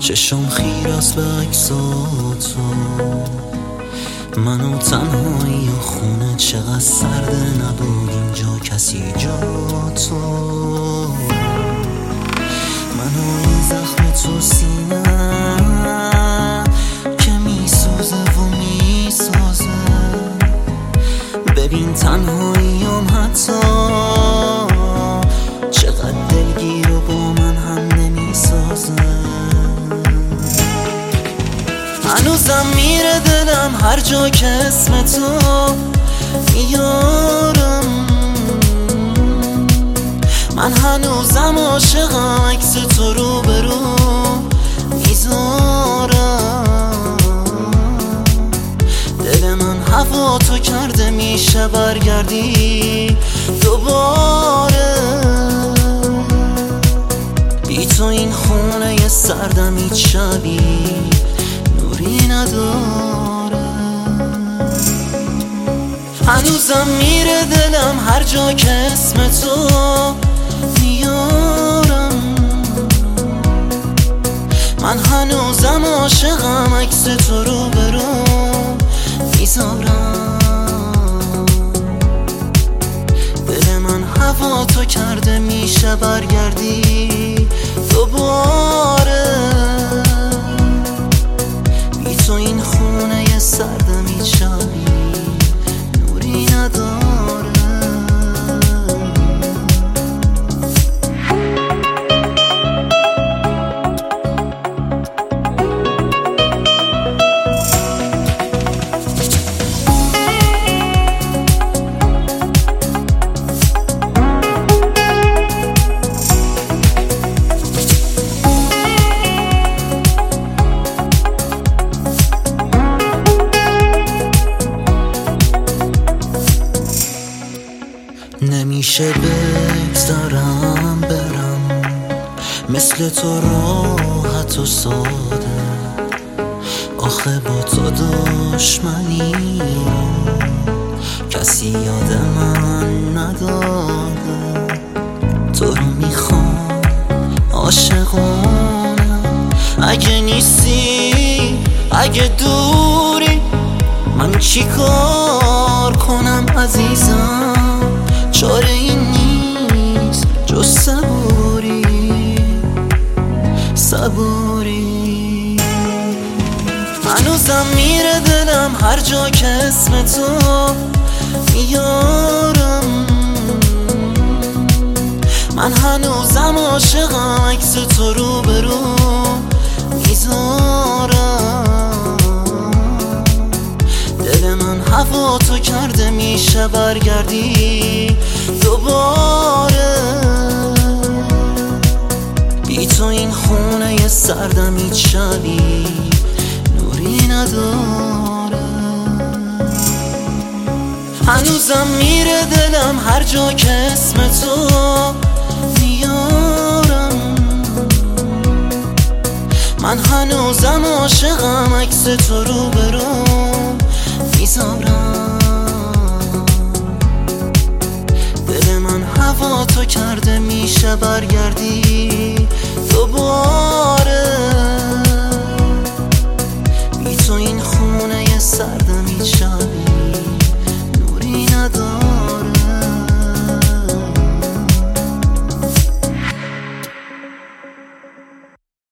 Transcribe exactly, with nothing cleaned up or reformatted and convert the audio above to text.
چشم خیراست به عکساتو، منو تنهایی و خونه چقدر سرده، نبود اینجا کسی جا تو. منو این زخم تو سینه که میسوزه و میسازه، ببین تنهاییم حتی چقدر دلگیر و با من هم نمیسازه. هنوزم میره دلم هر جا که اسم تو میارم، من هنوزم عاشقم عکس تو رو برو میذارم. دل من هوا تو کرده میشه برگردی دوباره، بی تو این خونه ی سردم هیچ شبی نوری نداره. هنوزم میره دلم هر جا که اسم تو میارم، من هنوزم عاشقم عکس تو رو برو میذارم. دل من هوا تو کرده میشه برگردی دوباره، بی تو این خونه ی سردم هیچ شبی نوری نداره. نمیشه بگذارم برم مثل تو راحت و ساده، آخه با تو دشمنی کسی یاد من نداده. تو رو میخوام عاشقانم، اگه نیستی اگه دوری من چی کار کنم عزیزم، چاره این نیست جز صبوری صبوری. هنوزم میره دلم هر جا که اسم تو میارم، من هنوزم عاشقم عکس تو رو برو میذارم. دل من هوا تو کرده میشه برگردی دوباره، بی تو این خونه ی سردم هیچ شبی نوری نداره. هنوزم میره دلم هر جا که اسم تو میارم، من هنوزم عاشقم عکس تو رو برو میذارم. دل من هوا تو کرده میشه برگردی دوباره، بی تو این خونه ی سردم هیچ شب